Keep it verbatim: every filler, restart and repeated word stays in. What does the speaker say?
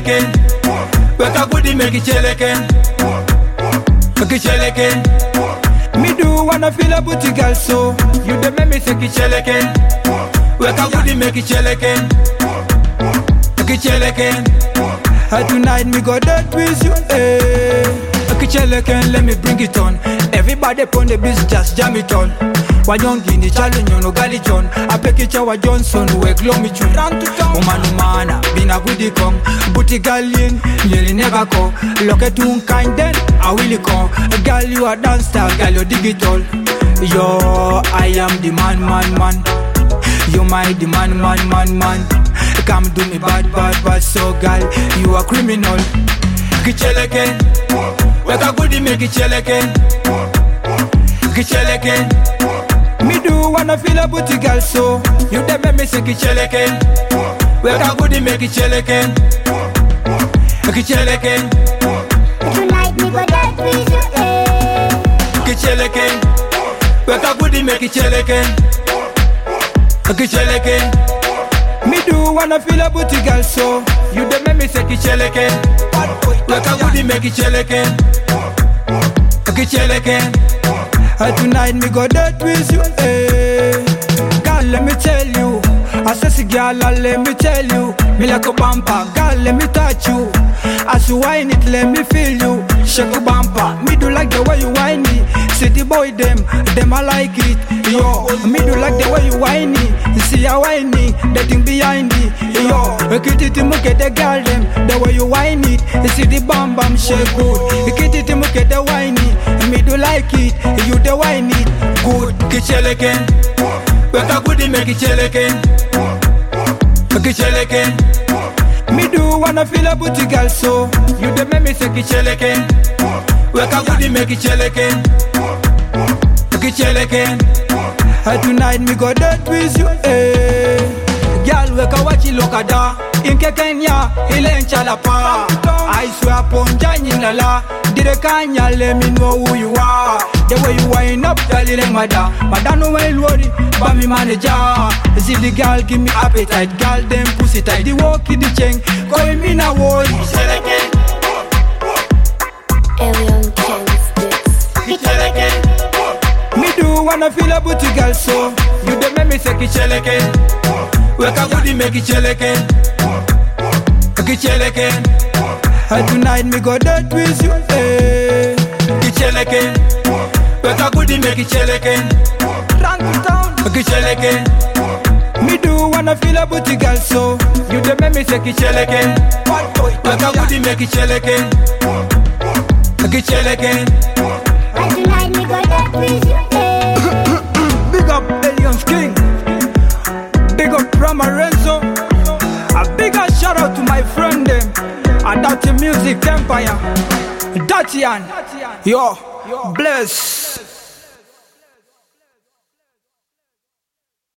cheleken. Weka goody make it cheleken. Make it cheleken. Me do wanna feel a booty girl, so you dey make me say it cheleken. Weka goody make it cheleken. Make it cheleken. And tonight me go dead with you, eh. Make it cheleken, let me bring it on. Everybody upon the beat, just jam it on. Wanyongini challenge no gali John. I pick it wa Johnson we glow me chun. Umanu mana bina goody kong. Booty galin nearly never go. Look at un kind then I will come. Girl you a dance star, girl you digital. Yo I am the man man man. You my the man man man man. Come do me bad bad bad, so girl you a criminal. Kicheleken, weka goody make it cheleken. Kicheleken. Me do wanna feel a booty girl, so you dey make me say kicheleken. Weka goody make it cheleken. Kicheleken. Tonight me go dead with you, eh. Kicheleken. Weka goody make it cheleken. Kicheleken. Me do wanna feel a booty girl, so you dey make me say kicheleken. Weka goody make it cheleken. Kicheleken. And tonight me go dead with you, eh. Girl, let me tell you, I say girl, let me tell you, me like a bumper. Girl, let me touch you, as you whine it, let me feel you. Shake a bumper, me do like the way you whine me. See the boy them, them I like it. Yo, me do like the way you whine me. See how whine me, the thing behind it. Yo, kitty to look at the girl them, the way you whine it. See the bam bam shake good. Kitty to look at the whine it. Me do like it, you the whine it. Good, kicheleken. Weka goody make it cheleken. Kicheleken. Me do wanna feel a booty girl, so you dey make me say kicheleken. Weka goody make it cheleken. Kicheleken. And tonight me go dead with you, eh. Girl weka wachi lokada. Inke Kenya ile nchalapa. I swear upon Janyin lala. Dire kanya let me know who you are. The way you wind up, darling mother. Mother no way worry, but me manager. See the girl give me appetite, girl them pussy tight. The walk in the chain, call me now worry. Alien Kings this. Me do wanna feel a booty girl, so you dey make me say kicheleken. Weka goody make it cheleken. Kicheleken. And tonight me go dead with you, eh. Kicheleken. Weka goody make it cheleken. Kicheleken. Me do wanna feel a booty girl, so you dey make me say kicheleken. Weka goody make it cheleken. Kicheleken. And tonight me go dead with you, eh. Big up Alien King. Big up Ramarenzo. A bigger shout out to my friend them. And Dirty Music Empire. Datian. Yo, bless.